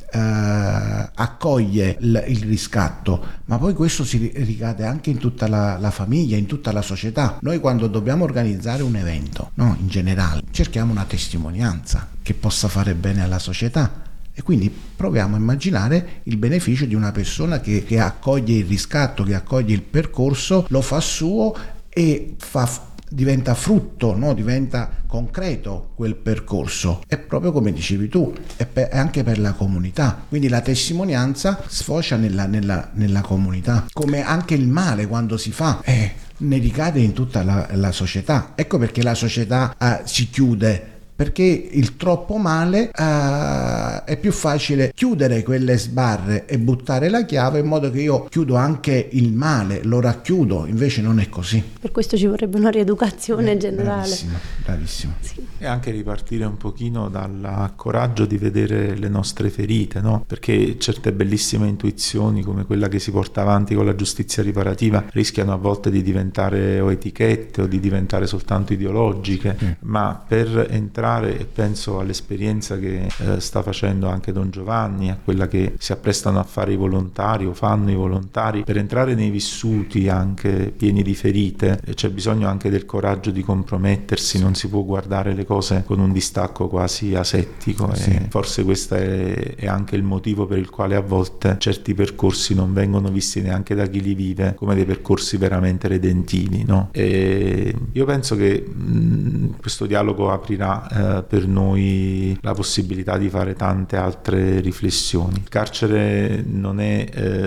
accoglie il riscatto, ma poi questo si ricade anche in tutta la famiglia, in tutta la società. Noi quando dobbiamo organizzare un evento, no, in generale, cerchiamo una testimonianza che possa fare bene alla società, e quindi proviamo a immaginare il beneficio di una persona che accoglie il riscatto, che accoglie il percorso, lo fa suo e diventa frutto, no? Diventa concreto quel percorso. È proprio come dicevi tu, è anche per la comunità, quindi la testimonianza sfocia nella comunità, come anche il male quando si fa ne ricade in tutta la società. Ecco perché la società si chiude, perché il troppo male è più facile chiudere quelle sbarre e buttare la chiave, in modo che io chiudo anche il male, lo racchiudo, invece non è così. Per questo ci vorrebbe una rieducazione generale. Bravissima. Sì. E anche ripartire un pochino dal coraggio di vedere le nostre ferite, no? Perché certe bellissime intuizioni come quella che si porta avanti con la giustizia riparativa rischiano a volte di diventare o etichette o di diventare soltanto ideologiche, ma per entrare entrare, e penso all'esperienza che sta facendo anche Don Giovanni, a quella che si apprestano a fare i volontari o fanno i volontari, per entrare nei vissuti anche pieni di ferite, c'è bisogno anche del coraggio di compromettersi, non si può guardare le cose con un distacco quasi asettico, e forse questo è anche il motivo per il quale a volte certi percorsi non vengono visti neanche da chi li vive come dei percorsi veramente redentivi, no? E io penso che questo dialogo aprirà per noi la possibilità di fare tante altre riflessioni. Il carcere non è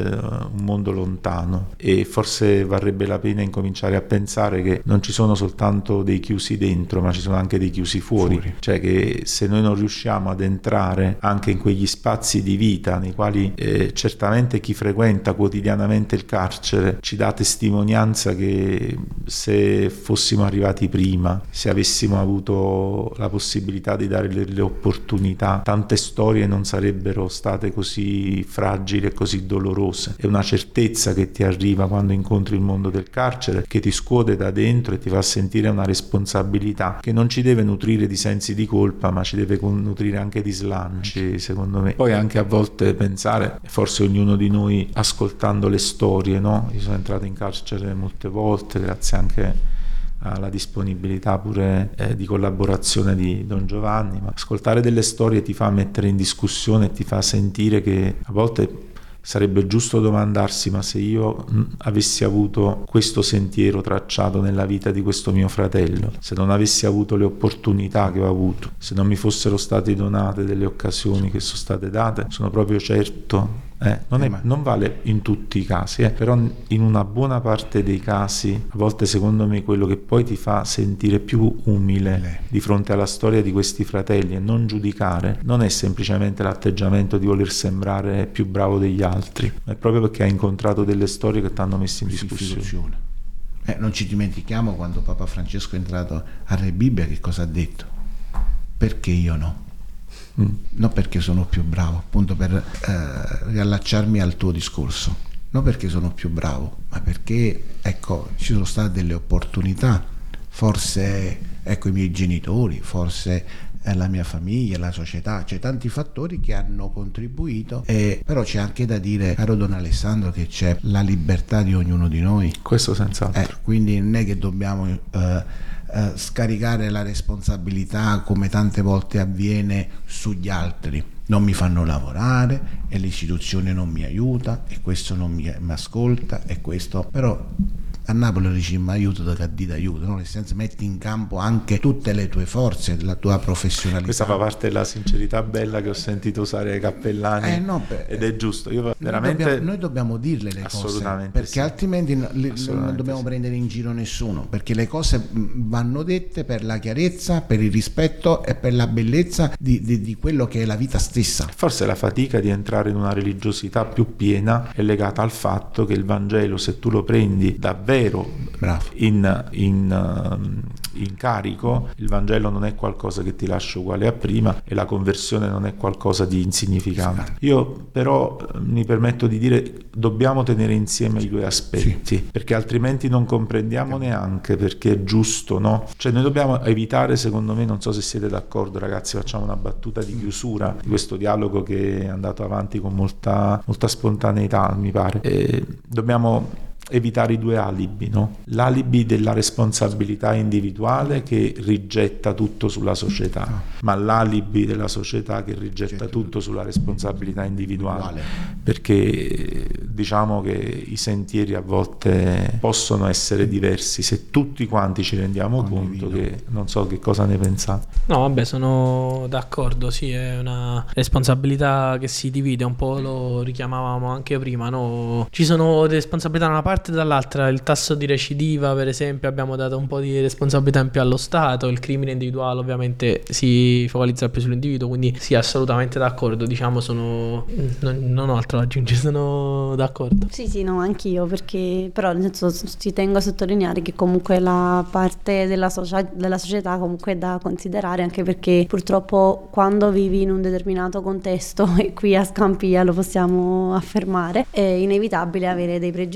un mondo lontano, e forse varrebbe la pena incominciare a pensare che non ci sono soltanto dei chiusi dentro, ma ci sono anche dei chiusi fuori. Cioè che se noi non riusciamo ad entrare anche in quegli spazi di vita nei quali certamente chi frequenta quotidianamente il carcere ci dà testimonianza che se fossimo arrivati prima, se avessimo avuto la possibilità di dare le opportunità, tante storie non sarebbero state così fragili e così dolorose. È una certezza che ti arriva quando incontri il mondo del carcere, che ti scuote da dentro e ti fa sentire una responsabilità che non ci deve nutrire di sensi di colpa, ma ci deve nutrire anche di slanci, secondo me. Poi anche a volte pensare, forse ognuno di noi ascoltando le storie, no? Io sono entrato in carcere molte volte grazie anche alla disponibilità pure di collaborazione di Don Giovanni, ma ascoltare delle storie ti fa mettere in discussione e ti fa sentire che a volte sarebbe giusto domandarsi: ma se io avessi avuto questo sentiero tracciato nella vita di questo mio fratello, se non avessi avuto le opportunità che ho avuto, se non mi fossero state donate delle occasioni che sono state date, sono proprio certo non vale in tutti i casi, però in una buona parte dei casi, a volte secondo me quello che poi ti fa sentire più umile di fronte alla storia di questi fratelli e non giudicare, non è semplicemente l'atteggiamento di voler sembrare più bravo degli altri, ma è proprio perché hai incontrato delle storie che ti hanno messo in discussione. Non ci dimentichiamo quando Papa Francesco è entrato a Re Bibbia, che cosa ha detto? Perché io no? Non perché sono più bravo, appunto per riallacciarmi al tuo discorso, non perché sono più bravo, ma perché ci sono state delle opportunità, forse i miei genitori, forse la mia famiglia, la società, c'è tanti fattori che hanno contribuito, però c'è anche da dire, caro Don Alessandro, che c'è la libertà di ognuno di noi, questo senz'altro, quindi non è che dobbiamo scaricare la responsabilità, come tante volte avviene, sugli altri. Non mi fanno lavorare e l'istituzione non mi aiuta e questo non mi ascolta e questo, però a Napoli dici ma aiuto da che dite aiuto, no? Nel senso, metti in campo anche tutte le tue forze, la tua professionalità. Questa fa parte della sincerità bella che ho sentito usare ai cappellani, ed è giusto. Noi dobbiamo dirle le cose, perché altrimenti non dobbiamo prendere in giro nessuno, perché le cose vanno dette per la chiarezza, per il rispetto e per la bellezza di quello che è la vita stessa. Forse la fatica di entrare in una religiosità più piena è legata al fatto che il Vangelo, se tu lo prendi davvero in carico, il Vangelo non è qualcosa che ti lascia uguale a prima e la conversione non è qualcosa di insignificante. Io però mi permetto di dire, dobbiamo tenere insieme i due aspetti, perché altrimenti non comprendiamo neanche perché è giusto, no? Cioè noi dobbiamo evitare, secondo me, non so se siete d'accordo ragazzi, facciamo una battuta di chiusura di questo dialogo che è andato avanti con molta spontaneità, mi pare. Dobbiamo evitare i due alibi, no? L'alibi della responsabilità individuale che rigetta tutto sulla società, ma l'alibi della società che rigetta tutto sulla responsabilità individuale, perché diciamo che i sentieri a volte possono essere diversi se tutti quanti ci rendiamo conto che, non so che cosa ne pensate. No, vabbè, sono d'accordo, sì, è una responsabilità che si divide, un po' lo richiamavamo anche prima, no? Ci sono responsabilità da una parte e dall'altra, il tasso di recidiva per esempio, abbiamo dato un po' di responsabilità in più allo Stato, il crimine individuale ovviamente si focalizza più sull'individuo, quindi sì, assolutamente d'accordo, diciamo non ho altro da aggiungere, sono d'accordo. Sì, no, anch'io, perché però nel senso ci tengo a sottolineare che comunque la parte della società comunque è da considerare, anche perché purtroppo quando vivi in un determinato contesto, e qui a Scampia lo possiamo affermare, è inevitabile avere dei pregiudizi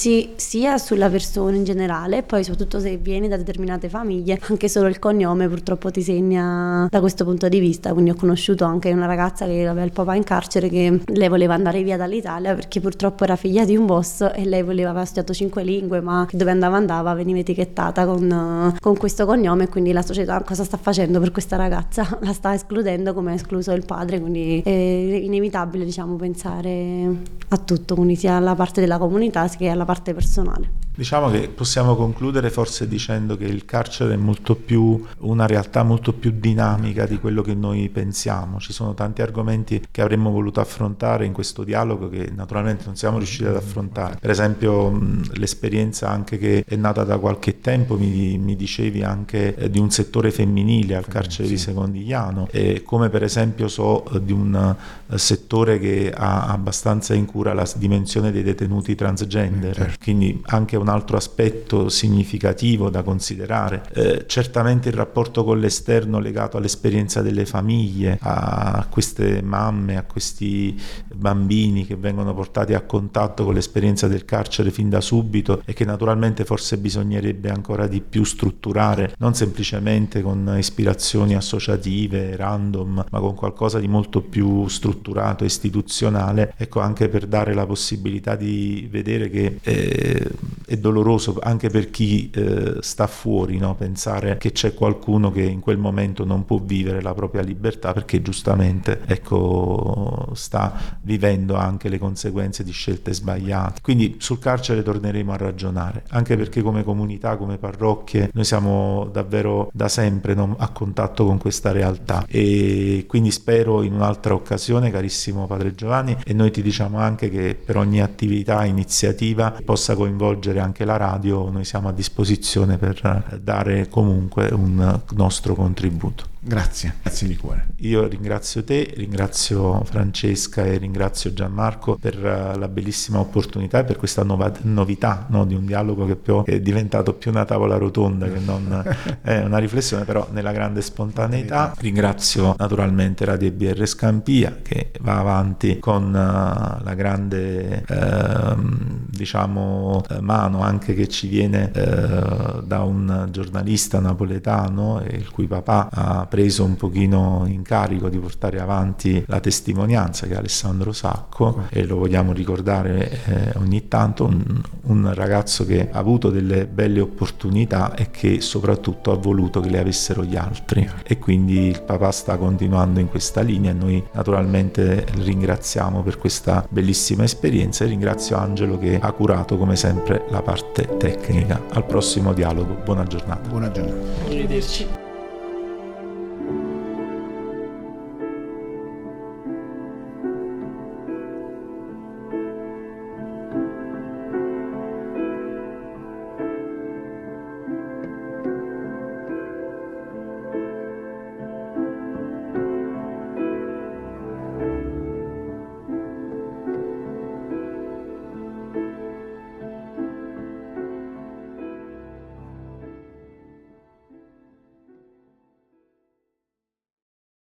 riflettersi sia sulla persona in generale e poi soprattutto se vieni da determinate famiglie, anche solo il cognome purtroppo ti segna da questo punto di vista. Quindi ho conosciuto anche una ragazza che aveva il papà in carcere, che lei voleva andare via dall'Italia perché purtroppo era figlia di un boss e lei aveva studiato 5 lingue, ma dove andava veniva etichettata con questo cognome, e quindi la società cosa sta facendo per questa ragazza? La sta escludendo come ha escluso il padre, quindi è inevitabile, diciamo, pensare a tutto, quindi sia alla parte della comunità che alla parte personale. Diciamo che possiamo concludere forse dicendo che il carcere è molto più una realtà molto più dinamica di quello che noi pensiamo. Ci sono tanti argomenti che avremmo voluto affrontare in questo dialogo che naturalmente non siamo riusciti ad affrontare. Per esempio l'esperienza anche che è nata da qualche tempo, mi dicevi anche di un settore femminile al carcere di Secondigliano, e come per esempio so di un settore che ha abbastanza in cura la dimensione dei detenuti transgender, quindi anche un altro aspetto significativo da considerare. Certamente il rapporto con l'esterno legato all'esperienza delle famiglie, a queste mamme, a questi bambini che vengono portati a contatto con l'esperienza del carcere fin da subito, e che naturalmente forse bisognerebbe ancora di più strutturare, non semplicemente con ispirazioni associative, random, ma con qualcosa di molto più strutturato, istituzionale, ecco, anche per dare la possibilità di vedere che è doloroso anche per chi sta fuori, no? Pensare che c'è qualcuno che in quel momento non può vivere la propria libertà perché giustamente, ecco, sta vivendo anche le conseguenze di scelte sbagliate. Quindi sul carcere torneremo a ragionare, anche perché come comunità, come parrocchie, noi siamo davvero da sempre, no, a contatto con questa realtà, e quindi spero in un'altra occasione, carissimo Padre Giovanni, e noi ti diciamo anche che per ogni attività, iniziativa possa coinvolgere anche la radio, noi siamo a disposizione per dare comunque un nostro contributo. Grazie di cuore. Io ringrazio te, ringrazio Francesca e ringrazio Gianmarco per la bellissima opportunità e per questa novità, no, di un dialogo che poi è diventato più una tavola rotonda che non una riflessione, però nella grande spontaneità. Ringrazio naturalmente Radio EBR Scampia, che va avanti con la grande mano anche che ci viene da un giornalista napoletano, il cui papà ha preso un pochino in carico di portare avanti la testimonianza, che è Alessandro Sacco, e lo vogliamo ricordare ogni tanto, un ragazzo che ha avuto delle belle opportunità e che soprattutto ha voluto che le avessero gli altri, e quindi il papà sta continuando in questa linea e noi naturalmente ringraziamo per questa bellissima esperienza, e ringrazio Angelo che ha curato come sempre la parte tecnica. Al prossimo dialogo, buona giornata. Buona giornata. Arrivederci.